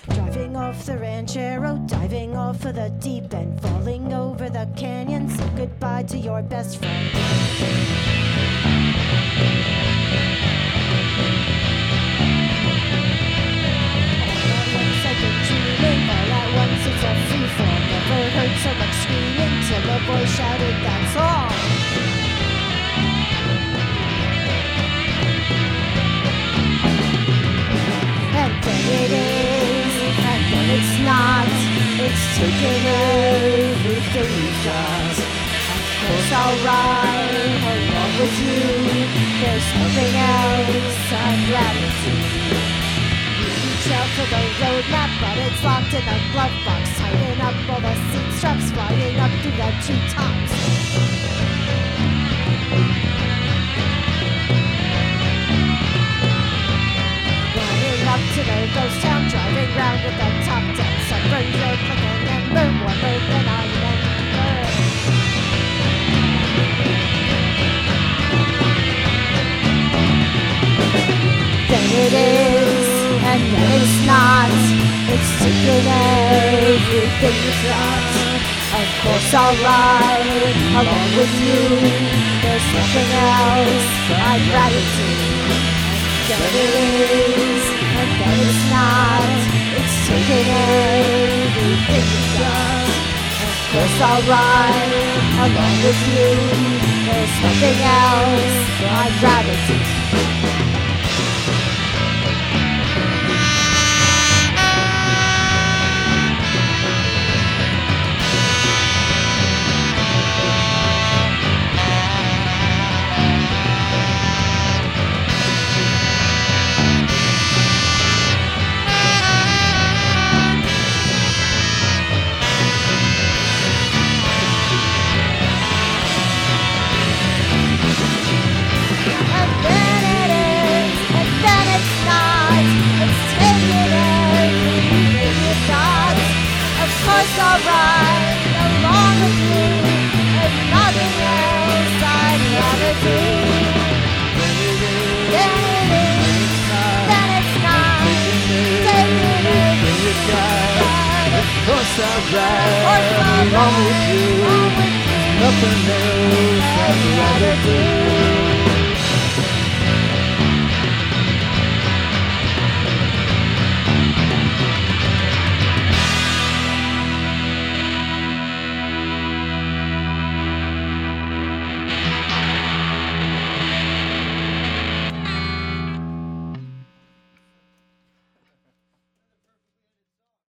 Driving off the ranchero, diving off of the deep end, falling over the canyon, say goodbye to your best friend. All at once it's a free fall. Never heard so much screaming till a boy shouted, "That's all!" And then it is, and then it's not. It's taken everything you've got. Of course I'll ride along with you. There's nothing else I'd rather do. Out for the road map, but it's locked in a glove box. Tighten up all the seat straps, flying up through the treetops. Flying up to the ghost town, driving round with the top down. Sunburns red like an ember, warmer than I remember. Then it is, and then it's not. It's taken everything you've got. Of course I'll ride along with you. There's nothing else I'd rather do. Then it is, and then it's not. It's taken everything you've got. Of course I'll ride along with you. There's nothing else I'd rather do. I'll ride along with you. There's nothing else I'd rather do. Then it is, then it's not. Taking everything you've got. Of course I'll ride along with you. Nothing else I'd rather do.